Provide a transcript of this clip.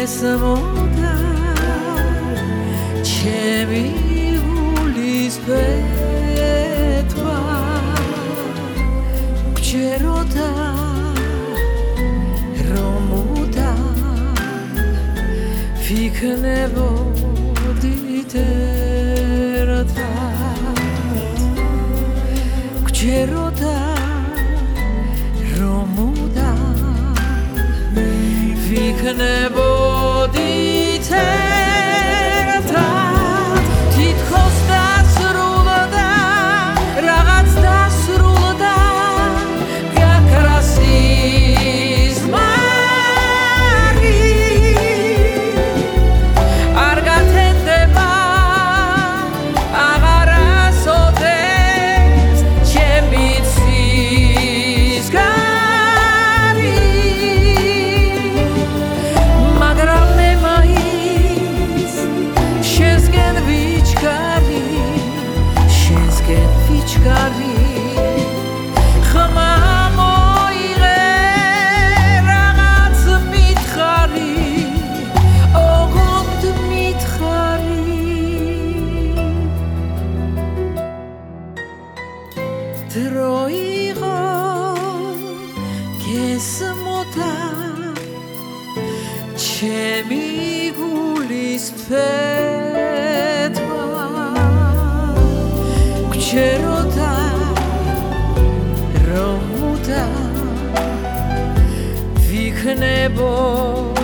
გესმოდა ჩემი ულის ბეთვა გჯეროდა რომ ვიქნებოდით ერთად გჯეროდა რომ ვიქნებოდით ერთად თითქოს დასრულდა რაღაც დასრულდა გაქრა სიზმარი არ გათენდება აღარასოდეს ჩემი სიზგარი მაგრამ მე მაინც შენსკენ ვიჩქარი ხმა მოიღე რაღაც მითხარი ოღონდ მითხარი დრო იყო გესმოდა ჩემი გულის ფეთვა გჯეროდა რომ ვიქნებო